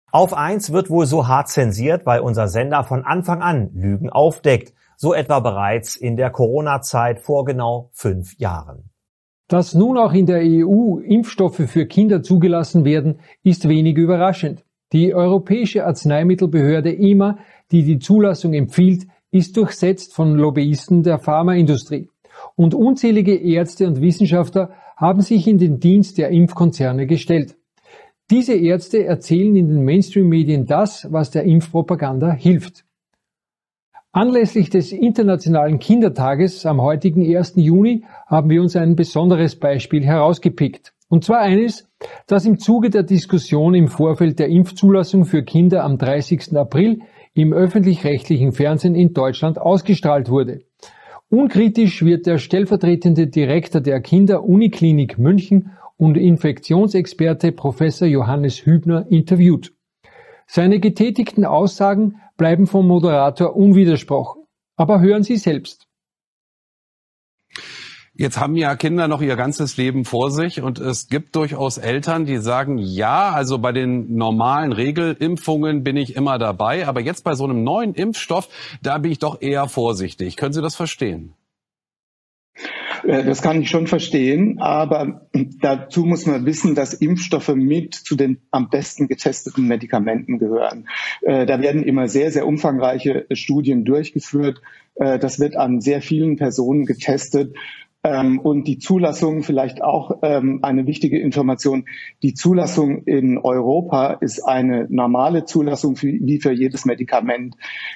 Auf 1 wird wohl so hart zensiert, weil unser Sender von Anfang an Lügen aufdeckt. So etwa bereits in der Corona-Zeit vor genau 5 Jahren. Dass nun auch in der EU Impfstoffe für Kinder zugelassen werden, ist wenig überraschend. Die Europäische Arzneimittelbehörde EMA, die die Zulassung empfiehlt, ist durchsetzt von Lobbyisten der Pharmaindustrie. Und unzählige Ärzte und Wissenschaftler haben sich in den Dienst der Impfkonzerne gestellt. Diese Ärzte erzählen in den Mainstream-Medien das, was der Impfpropaganda hilft. Anlässlich des Internationalen Kindertages am heutigen 1. Juni haben wir uns ein besonderes Beispiel herausgepickt. Und zwar eines, das im Zuge der Diskussion im Vorfeld der Impfzulassung für Kinder am 30. April im öffentlich-rechtlichen Fernsehen in Deutschland ausgestrahlt wurde. Unkritisch wird der stellvertretende Direktor der Kinder-Uniklinik München und Infektionsexperte Professor Johannes Hübner interviewt. Seine getätigten Aussagen bleiben vom Moderator unwidersprochen. Aber hören Sie selbst. Jetzt haben ja Kinder noch ihr ganzes Leben vor sich und es gibt durchaus Eltern, die sagen, ja, also bei den normalen Regelimpfungen bin ich immer dabei, aber jetzt bei so einem neuen Impfstoff, da bin ich doch eher vorsichtig. Können Sie das verstehen? Das kann ich schon verstehen, aber dazu muss man wissen, dass Impfstoffe mit zu den am besten getesteten Medikamenten gehören. Da werden immer sehr, sehr umfangreiche Studien durchgeführt. Das wird an sehr vielen Personen getestet. Und die Zulassung, vielleicht auch eine wichtige Information, die Zulassung in Europa ist eine normale Zulassung wie für jedes Medikament.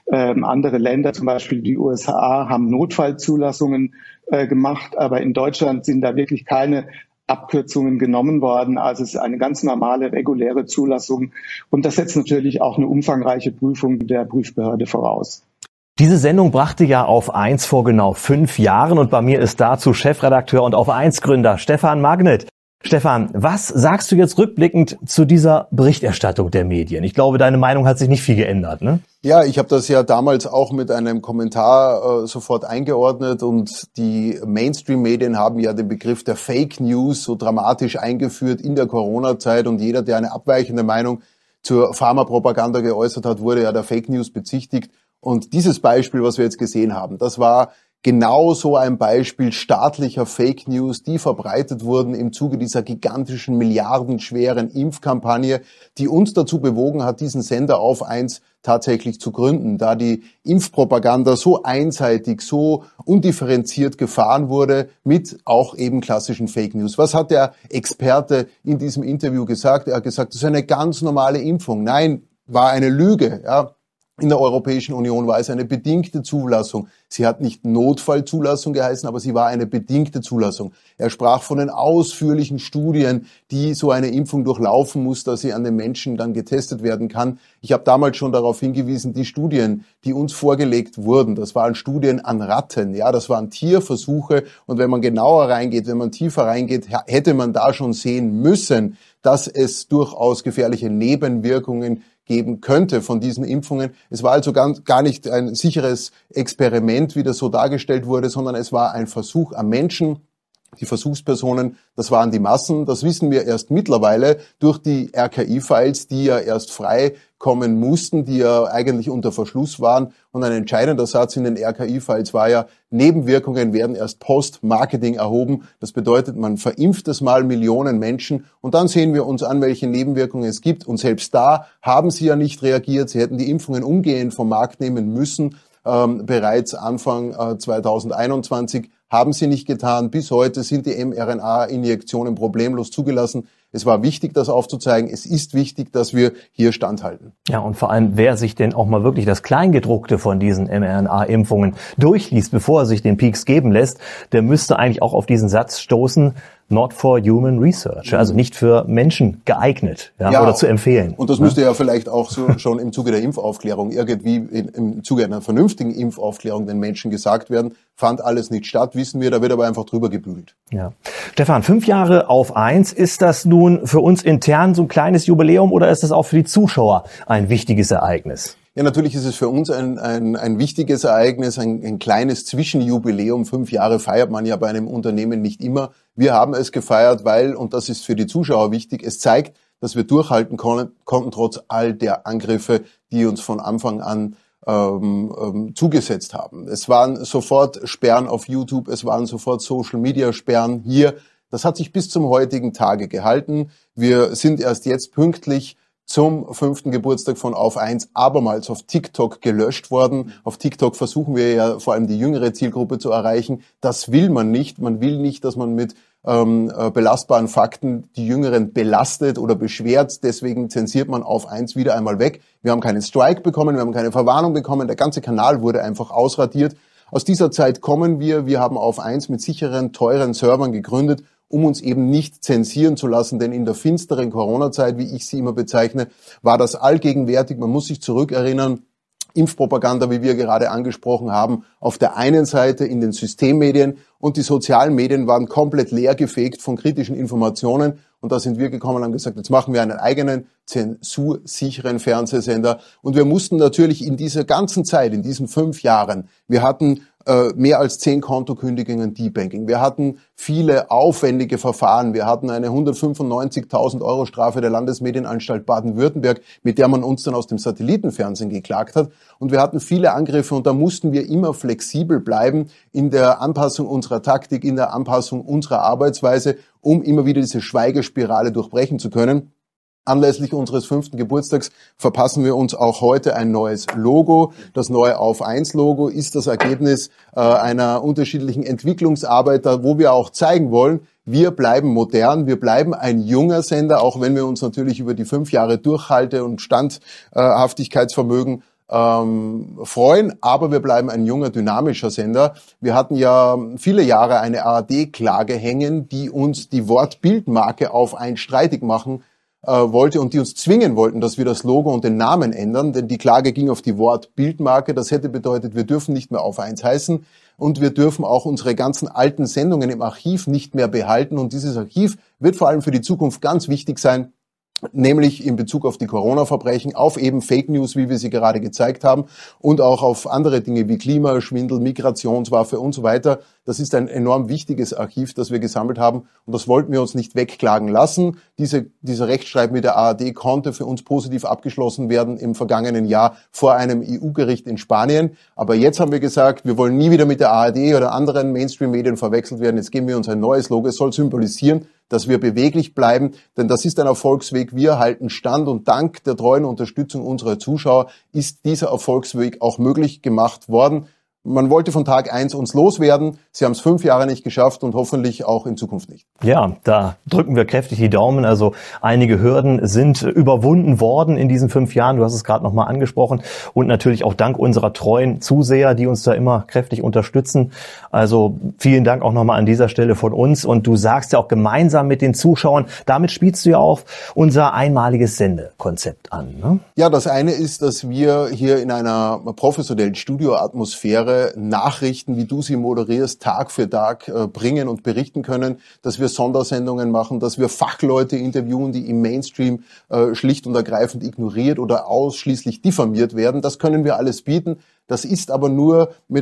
Andere Länder, zum Beispiel die USA, haben Notfallzulassungen gemacht, aber in Deutschland sind da wirklich keine Abkürzungen genommen worden. Also es ist eine ganz normale, reguläre Zulassung. Und das setzt natürlich auch eine umfangreiche Prüfung der Prüfbehörde voraus. Diese Sendung brachte ja auf 1 vor genau 5 Jahren und bei mir ist dazu Chefredakteur und auf 1 Gründer Stefan Magnet. Stefan, was sagst du jetzt rückblickend zu dieser Berichterstattung der Medien? Ich glaube, deine Meinung hat sich nicht viel geändert, ne? Ja, ich habe das ja damals auch mit einem Kommentar sofort eingeordnet und die Mainstream-Medien haben ja den Begriff der Fake News so dramatisch eingeführt in der Corona-Zeit und jeder, der eine abweichende Meinung zur Pharmapropaganda geäußert hat, wurde ja der Fake News bezichtigt. Und dieses Beispiel, was wir jetzt gesehen haben, das war genau so ein Beispiel staatlicher Fake News, die verbreitet wurden im Zuge dieser gigantischen, milliardenschweren Impfkampagne, die uns dazu bewogen hat, diesen Sender auf 1 tatsächlich zu gründen, da die Impfpropaganda so einseitig, so undifferenziert gefahren wurde mit auch eben klassischen Fake News. Was hat der Experte in diesem Interview gesagt? Er hat gesagt, das ist eine ganz normale Impfung. Nein, war eine Lüge, ja. In der Europäischen Union war es eine bedingte Zulassung. Sie hat nicht Notfallzulassung geheißen, aber sie war eine bedingte Zulassung. Er sprach von den ausführlichen Studien, die so eine Impfung durchlaufen muss, dass sie an den Menschen dann getestet werden kann. Ich habe damals schon darauf hingewiesen, die Studien, die uns vorgelegt wurden, das waren Studien an Ratten, ja, das waren Tierversuche. Und wenn man genauer reingeht, wenn man tiefer reingeht, hätte man da schon sehen müssen, dass es durchaus gefährliche Nebenwirkungen geben könnte von diesen Impfungen. Es war also gar nicht ein sicheres Experiment, wie das so dargestellt wurde, sondern es war ein Versuch am Menschen. Die Versuchspersonen, das waren die Massen. Das wissen wir erst mittlerweile durch die RKI-Files, die ja erst freikommen mussten, die ja eigentlich unter Verschluss waren. Und ein entscheidender Satz in den RKI-Files war ja, Nebenwirkungen werden erst post-Marketing erhoben. Das bedeutet, man verimpft es mal Millionen Menschen und dann sehen wir uns an, welche Nebenwirkungen es gibt. Und selbst da haben sie ja nicht reagiert. Sie hätten die Impfungen umgehend vom Markt nehmen müssen. Bereits Anfang 2021 haben sie nicht getan. Bis heute sind die mRNA-Injektionen problemlos zugelassen. Es war wichtig, das aufzuzeigen. Es ist wichtig, dass wir hier standhalten. Ja, und vor allem, wer sich denn auch mal wirklich das Kleingedruckte von diesen mRNA-Impfungen durchliest, bevor er sich den Peaks geben lässt, der müsste eigentlich auch auf diesen Satz stoßen, not for human research, also nicht für Menschen geeignet, ja, oder zu empfehlen. Und das müsste ja vielleicht auch so schon im Zuge der Impfaufklärung irgendwie im Zuge einer vernünftigen Impfaufklärung den Menschen gesagt werden. Fand alles nicht statt, wissen wir, da wird aber einfach drüber gebügelt. Ja. Stefan, 5 Jahre auf 1, ist das nun für uns intern so ein kleines Jubiläum oder ist das auch für die Zuschauer ein wichtiges Ereignis? Ja, natürlich ist es für uns ein wichtiges Ereignis, ein kleines Zwischenjubiläum. 5 Jahre feiert man ja bei einem Unternehmen nicht immer. Wir haben es gefeiert, weil, und das ist für die Zuschauer wichtig, es zeigt, dass wir durchhalten konnten trotz all der Angriffe, die uns von Anfang an zugesetzt haben. Es waren sofort Sperren auf YouTube, es waren sofort Social-Media-Sperren hier. Das hat sich bis zum heutigen Tage gehalten. Wir sind erst jetzt pünktlich zum 5. Geburtstag von Auf 1 abermals auf TikTok gelöscht worden. Auf TikTok versuchen wir ja vor allem die jüngere Zielgruppe zu erreichen. Das will man nicht. Man will nicht, dass man mit belastbaren Fakten die Jüngeren belastet oder beschwert. Deswegen zensiert man Auf 1 wieder einmal weg. Wir haben keinen Strike bekommen, wir haben keine Verwarnung bekommen. Der ganze Kanal wurde einfach ausradiert. Aus dieser Zeit kommen wir. Wir haben Auf 1 mit sicheren, teuren Servern gegründet, um uns eben nicht zensieren zu lassen, denn in der finsteren Corona-Zeit, wie ich sie immer bezeichne, war das allgegenwärtig. Man muss sich zurückerinnern, Impfpropaganda, wie wir gerade angesprochen haben, auf der einen Seite in den Systemmedien und die sozialen Medien waren komplett leergefegt von kritischen Informationen. Und da sind wir gekommen und haben gesagt, jetzt machen wir einen eigenen zensursicheren Fernsehsender. Und wir mussten natürlich in dieser ganzen Zeit, in diesen 5 Jahren, wir hatten mehr als 10 Kontokündigungen Debanking. Wir hatten viele aufwendige Verfahren. Wir hatten eine 195.000 € Strafe der Landesmedienanstalt Baden-Württemberg, mit der man uns dann aus dem Satellitenfernsehen geklagt hat. Und wir hatten viele Angriffe und da mussten wir immer flexibel bleiben in der Anpassung unserer Taktik, in der Anpassung unserer Arbeitsweise, um immer wieder diese Schweigespirale durchbrechen zu können. Anlässlich unseres 5. Geburtstags verpassen wir uns auch heute ein neues Logo. Das neue Auf 1 Logo ist das Ergebnis einer unterschiedlichen Entwicklungsarbeit, wo wir auch zeigen wollen, wir bleiben modern, wir bleiben ein junger Sender, auch wenn wir uns natürlich über die 5 Jahre Durchhalte- und Standhaftigkeitsvermögen freuen, aber wir bleiben ein junger, dynamischer Sender. Wir hatten ja viele Jahre eine ARD-Klage hängen, die uns die Wort-Bild-Marke Auf 1 streitig machen wollte und die uns zwingen wollten, dass wir das Logo und den Namen ändern, denn die Klage ging auf die Wort-Bild-Marke. Das hätte bedeutet, wir dürfen nicht mehr Auf 1 heißen und wir dürfen auch unsere ganzen alten Sendungen im Archiv nicht mehr behalten und dieses Archiv wird vor allem für die Zukunft ganz wichtig sein, nämlich in Bezug auf die Corona-Verbrechen, auf eben Fake News, wie wir sie gerade gezeigt haben, und auch auf andere Dinge wie Klimaschwindel, Migrationswaffe und so weiter. Das ist ein enorm wichtiges Archiv, das wir gesammelt haben und das wollten wir uns nicht wegklagen lassen. Dieser Rechtsstreit mit der ARD konnte für uns positiv abgeschlossen werden im vergangenen Jahr vor einem EU-Gericht in Spanien. Aber jetzt haben wir gesagt, wir wollen nie wieder mit der ARD oder anderen Mainstream-Medien verwechselt werden. Jetzt geben wir uns ein neues Logo. Es soll symbolisieren, dass wir beweglich bleiben, denn das ist ein Erfolgsweg. Wir halten stand und dank der treuen Unterstützung unserer Zuschauer ist dieser Erfolgsweg auch möglich gemacht worden. Man wollte von Tag 1 uns loswerden. Sie haben es 5 Jahre nicht geschafft und hoffentlich auch in Zukunft nicht. Ja, da drücken wir kräftig die Daumen. Also einige Hürden sind überwunden worden in diesen 5 Jahren. Du hast es gerade nochmal angesprochen. Und natürlich auch dank unserer treuen Zuseher, die uns da immer kräftig unterstützen. Also vielen Dank auch nochmal an dieser Stelle von uns. Und du sagst ja auch gemeinsam mit den Zuschauern, damit spielst du ja auch unser einmaliges Sendekonzept an, ne? Ja, das eine ist, dass wir hier in einer professionellen Studioatmosphäre Nachrichten, wie du sie moderierst, Tag für Tag bringen und berichten können, dass wir Sondersendungen machen, dass wir Fachleute interviewen, die im Mainstream schlicht und ergreifend ignoriert oder ausschließlich diffamiert werden. Das können wir alles bieten. Das ist aber nur mit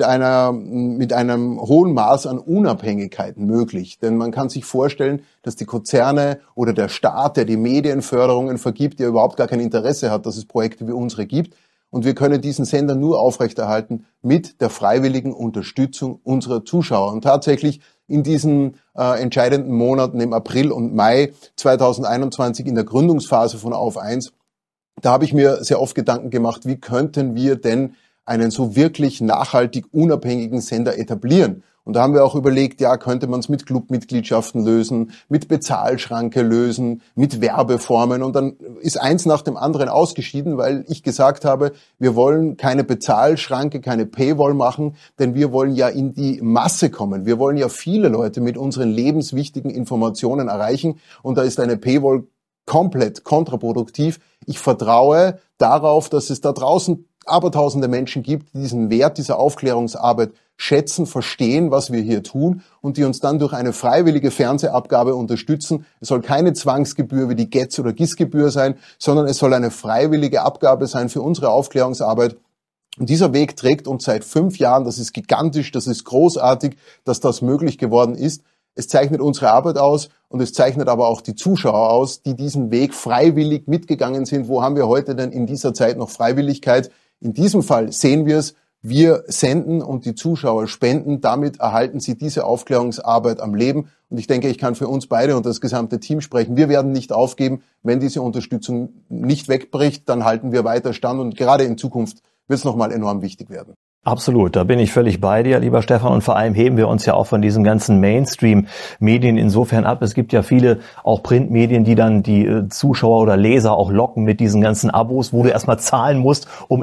einem hohen Maß an Unabhängigkeit möglich. Denn man kann sich vorstellen, dass die Konzerne oder der Staat, der die Medienförderungen vergibt, der überhaupt gar kein Interesse hat, dass es Projekte wie unsere gibt. Und wir können diesen Sender nur aufrechterhalten mit der freiwilligen Unterstützung unserer Zuschauer. Und tatsächlich in diesen entscheidenden Monaten im April und Mai 2021 in der Gründungsphase von Auf 1, da habe ich mir sehr oft Gedanken gemacht, wie könnten wir denn einen so wirklich nachhaltig unabhängigen Sender etablieren. Und da haben wir auch überlegt, ja, könnte man es mit Clubmitgliedschaften lösen, mit Bezahlschranke lösen, mit Werbeformen. Und dann ist eins nach dem anderen ausgeschieden, weil ich gesagt habe, wir wollen keine Bezahlschranke, keine Paywall machen, denn wir wollen ja in die Masse kommen. Wir wollen ja viele Leute mit unseren lebenswichtigen Informationen erreichen. Und da ist eine Paywall komplett kontraproduktiv. Ich vertraue darauf, dass es da draußen abertausende Menschen gibt, die diesen Wert dieser Aufklärungsarbeit schätzen, verstehen, was wir hier tun und die uns dann durch eine freiwillige Fernsehabgabe unterstützen. Es soll keine Zwangsgebühr wie die GEZ- oder GIS-Gebühr sein, sondern es soll eine freiwillige Abgabe sein für unsere Aufklärungsarbeit. Und dieser Weg trägt uns seit 5 Jahren. Das ist gigantisch, das ist großartig, dass das möglich geworden ist. Es zeichnet unsere Arbeit aus und es zeichnet aber auch die Zuschauer aus, die diesen Weg freiwillig mitgegangen sind. Wo haben wir heute denn in dieser Zeit noch Freiwilligkeit? In diesem Fall sehen wir es. Wir senden und die Zuschauer spenden. Damit erhalten sie diese Aufklärungsarbeit am Leben. Und ich denke, ich kann für uns beide und das gesamte Team sprechen. Wir werden nicht aufgeben. Wenn diese Unterstützung nicht wegbricht, dann halten wir weiter stand. Und gerade in Zukunft wird es nochmal enorm wichtig werden. Absolut, da bin ich völlig bei dir, lieber Stefan. Und vor allem heben wir uns ja auch von diesen ganzen Mainstream-Medien insofern ab. Es gibt ja viele auch Printmedien, die dann die Zuschauer oder Leser auch locken mit diesen ganzen Abos, wo du erstmal zahlen musst, um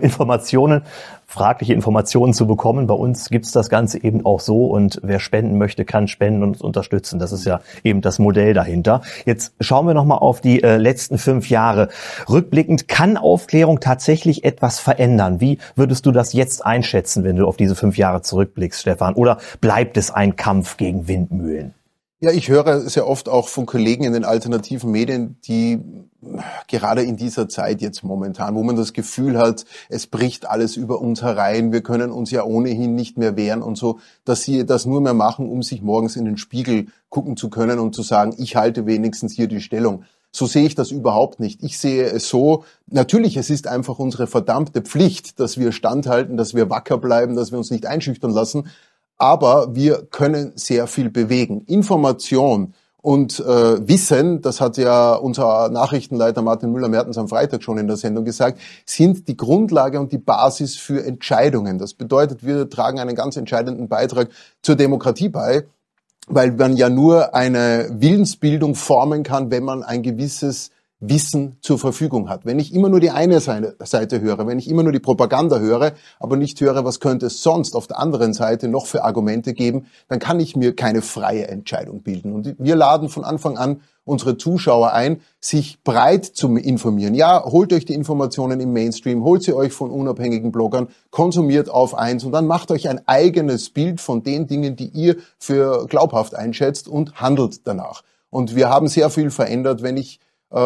fragliche Informationen zu bekommen. Bei uns gibt's das Ganze eben auch so und wer spenden möchte, kann spenden und uns unterstützen. Das ist ja eben das Modell dahinter. Jetzt schauen wir nochmal auf die letzten 5 Jahre. Rückblickend, kann Aufklärung tatsächlich etwas verändern? Wie würdest du das jetzt einschätzen, wenn du auf diese 5 Jahre zurückblickst, Stefan? Oder bleibt es ein Kampf gegen Windmühlen? Ja, ich höre sehr oft auch von Kollegen in den alternativen Medien, die gerade in dieser Zeit jetzt momentan, wo man das Gefühl hat, es bricht alles über uns herein, wir können uns ja ohnehin nicht mehr wehren und so, dass sie das nur mehr machen, um sich morgens in den Spiegel gucken zu können und zu sagen, ich halte wenigstens hier die Stellung. So sehe ich das überhaupt nicht. Ich sehe es so, natürlich, es ist einfach unsere verdammte Pflicht, dass wir standhalten, dass wir wacker bleiben, dass wir uns nicht einschüchtern lassen. Aber wir können sehr viel bewegen. Information und Wissen, das hat ja unser Nachrichtenleiter Martin Müller-Mertens am Freitag schon in der Sendung gesagt, sind die Grundlage und die Basis für Entscheidungen. Das bedeutet, wir tragen einen ganz entscheidenden Beitrag zur Demokratie bei, weil man ja nur eine Willensbildung formen kann, wenn man ein gewisses Wissen zur Verfügung hat. Wenn ich immer nur die eine Seite höre, wenn ich immer nur die Propaganda höre, aber nicht höre, was könnte es sonst auf der anderen Seite noch für Argumente geben, dann kann ich mir keine freie Entscheidung bilden. Und wir laden von Anfang an unsere Zuschauer ein, sich breit zu informieren. Ja, holt euch die Informationen im Mainstream, holt sie euch von unabhängigen Bloggern, konsumiert auf 1 und dann macht euch ein eigenes Bild von den Dingen, die ihr für glaubhaft einschätzt und handelt danach. Und wir haben sehr viel verändert, wenn ich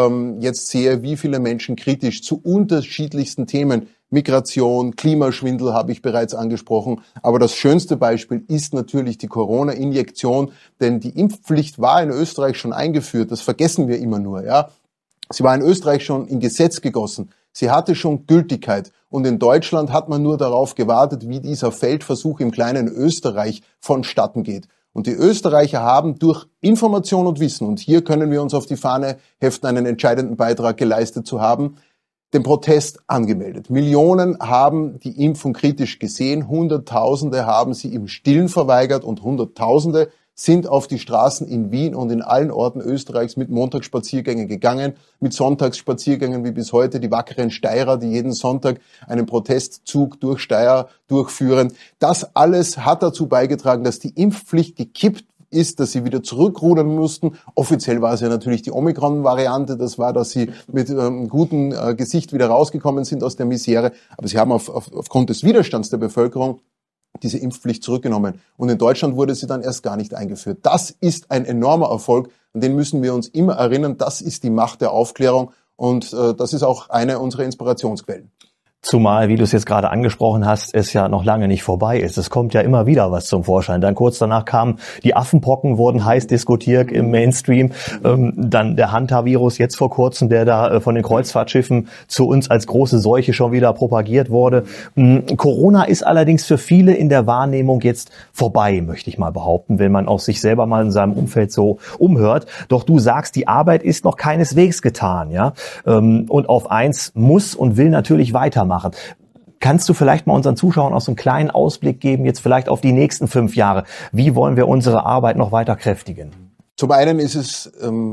jetzt sehe, wie viele Menschen kritisch zu unterschiedlichsten Themen, Migration, Klimaschwindel habe ich bereits angesprochen, aber das schönste Beispiel ist natürlich die Corona-Injektion, denn die Impfpflicht war in Österreich schon eingeführt, das vergessen wir immer nur, ja. Sie war in Österreich schon in Gesetz gegossen, sie hatte schon Gültigkeit und in Deutschland hat man nur darauf gewartet, wie dieser Feldversuch im kleinen Österreich vonstatten geht. Und die Österreicher haben durch Information und Wissen, und hier können wir uns auf die Fahne heften, einen entscheidenden Beitrag geleistet zu haben, den Protest angemeldet. Millionen haben die Impfung kritisch gesehen, Hunderttausende haben sie im Stillen verweigert und Hunderttausende sind auf die Straßen in Wien und in allen Orten Österreichs mit Montagsspaziergängen gegangen, mit Sonntagsspaziergängen wie bis heute die wackeren Steirer, die jeden Sonntag einen Protestzug durch Steyr durchführen. Das alles hat dazu beigetragen, dass die Impfpflicht gekippt ist, dass sie wieder zurückrudern mussten. Offiziell war es ja natürlich die Omikron-Variante, das war, dass sie mit gutem Gesicht wieder rausgekommen sind aus der Misere. Aber sie haben aufgrund des Widerstands der Bevölkerung diese Impfpflicht zurückgenommen. Und in Deutschland wurde sie dann erst gar nicht eingeführt. Das ist ein enormer Erfolg, an den müssen wir uns immer erinnern. Das ist die Macht der Aufklärung und das ist auch eine unserer Inspirationsquellen. Zumal, wie du es jetzt gerade angesprochen hast, es ja noch lange nicht vorbei ist. Es kommt ja immer wieder was zum Vorschein. Dann kurz danach kamen die Affenpocken, wurden heiß diskutiert im Mainstream. Dann der Hantavirus jetzt vor kurzem, der da von den Kreuzfahrtschiffen zu uns als große Seuche schon wieder propagiert wurde. Corona ist allerdings für viele in der Wahrnehmung jetzt vorbei, möchte ich mal behaupten, wenn man auch sich selber mal in seinem Umfeld so umhört. Doch du sagst, die Arbeit ist noch keineswegs getan, ja. Und auf 1 muss und will natürlich weitermachen. Kannst du vielleicht mal unseren Zuschauern auch so einen kleinen Ausblick geben, jetzt vielleicht auf die nächsten 5 Jahre? Wie wollen wir unsere Arbeit noch weiter kräftigen? Zum einen ist es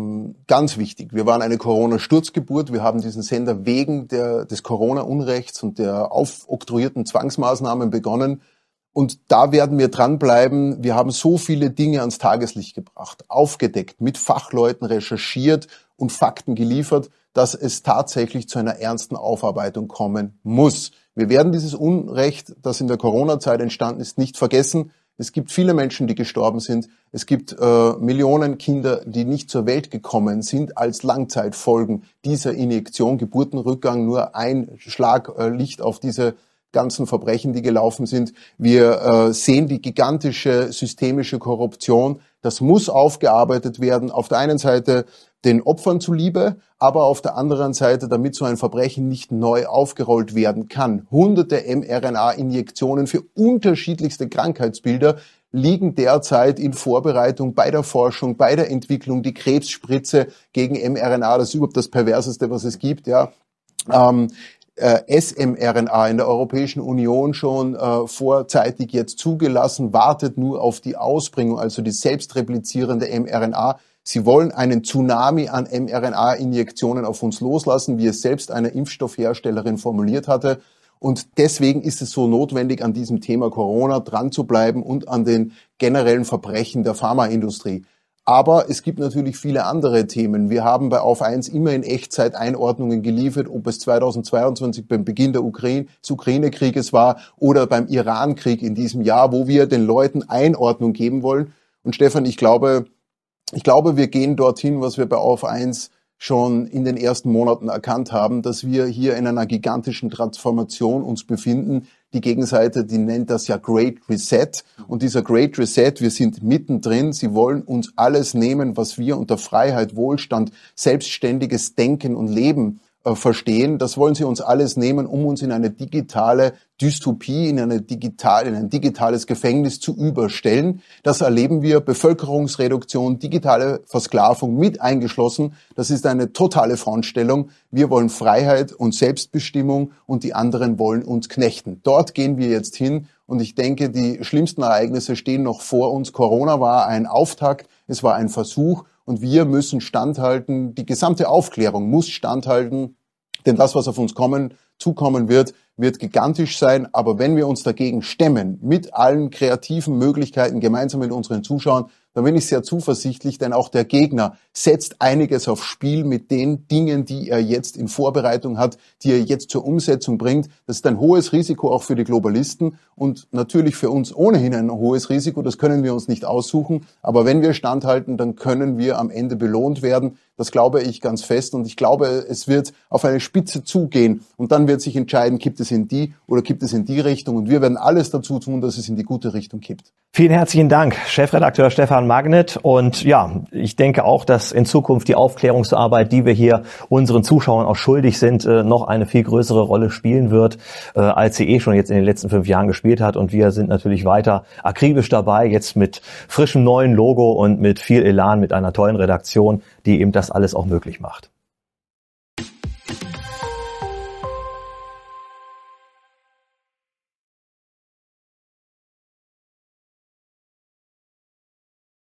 ganz wichtig, wir waren eine Corona-Sturzgeburt, wir haben diesen Sender wegen des Corona-Unrechts und der aufoktroyierten Zwangsmaßnahmen begonnen und da werden wir dranbleiben. Wir haben so viele Dinge ans Tageslicht gebracht, aufgedeckt, mit Fachleuten recherchiert und Fakten geliefert, dass es tatsächlich zu einer ernsten Aufarbeitung kommen muss. Wir werden dieses Unrecht, das in der Corona-Zeit entstanden ist, nicht vergessen. Es gibt viele Menschen, die gestorben sind. Es gibt Millionen Kinder, die nicht zur Welt gekommen sind als Langzeitfolgen dieser Injektion. Geburtenrückgang, nur ein Schlag Licht auf diese ganzen Verbrechen, die gelaufen sind. Wir sehen die gigantische systemische Korruption. Das muss aufgearbeitet werden. Auf der einen Seite den Opfern zuliebe, aber auf der anderen Seite, damit so ein Verbrechen nicht neu aufgerollt werden kann. Hunderte mRNA-Injektionen für unterschiedlichste Krankheitsbilder liegen derzeit in Vorbereitung bei der Forschung, bei der Entwicklung. Die Krebsspritze gegen mRNA, das ist überhaupt das Perverseste, was es gibt, ja. SMRNA in der Europäischen Union schon vorzeitig jetzt zugelassen, wartet nur auf die Ausbringung, also die selbstreplizierende mRNA. Sie wollen einen Tsunami an mRNA-Injektionen auf uns loslassen, wie es selbst eine Impfstoffherstellerin formuliert hatte. Und deswegen ist es so notwendig, an diesem Thema Corona dran zu bleiben und an den generellen Verbrechen der Pharmaindustrie. Aber es gibt natürlich viele andere Themen. Wir haben bei Auf 1 immer in Echtzeit Einordnungen geliefert, ob es 2022 beim Beginn des Ukraine-Krieges war oder beim Iran-Krieg in diesem Jahr, wo wir den Leuten Einordnung geben wollen. Und Stefan, ich glaube, wir gehen dorthin, was wir bei Auf 1 schon in den ersten Monaten erkannt haben, dass wir hier in einer gigantischen Transformation uns befinden. Die Gegenseite, die nennt das ja Great Reset. Und dieser Great Reset, wir sind mittendrin. Sie wollen uns alles nehmen, was wir unter Freiheit, Wohlstand, selbstständiges Denken und Leben verstehen. Das wollen sie uns alles nehmen, um uns in eine digitale Dystopie, in ein digitales Gefängnis zu überstellen. Das erleben wir, Bevölkerungsreduktion, digitale Versklavung mit eingeschlossen. Das ist eine totale Frontstellung. Wir wollen Freiheit und Selbstbestimmung und die anderen wollen uns knechten. Dort gehen wir jetzt hin und ich denke, die schlimmsten Ereignisse stehen noch vor uns. Corona war ein Auftakt, es war ein Versuch. Und wir müssen standhalten, die gesamte Aufklärung muss standhalten, denn das, was auf uns zukommen wird, wird gigantisch sein. Aber wenn wir uns dagegen stemmen, mit allen kreativen Möglichkeiten, gemeinsam mit unseren Zuschauern, dann bin ich sehr zuversichtlich, denn auch der Gegner setzt einiges aufs Spiel mit den Dingen, die er jetzt in Vorbereitung hat, die er jetzt zur Umsetzung bringt. Das ist ein hohes Risiko auch für die Globalisten und natürlich für uns ohnehin ein hohes Risiko. Das können wir uns nicht aussuchen. Aber wenn wir standhalten, dann können wir am Ende belohnt werden. Das glaube ich ganz fest und ich glaube, es wird auf eine Spitze zugehen und dann wird sich entscheiden, kippt es in die oder kippt es in die Richtung und wir werden alles dazu tun, dass es in die gute Richtung kippt. Vielen herzlichen Dank, Chefredakteur Stefan Magnet. Und ja, ich denke auch, dass in Zukunft die Aufklärungsarbeit, die wir hier unseren Zuschauern auch schuldig sind, noch eine viel größere Rolle spielen wird, als sie schon jetzt in den letzten 5 Jahren gespielt hat. Und wir sind natürlich weiter akribisch dabei, jetzt mit frischem neuen Logo und mit viel Elan, mit einer tollen Redaktion, die eben das alles auch möglich macht.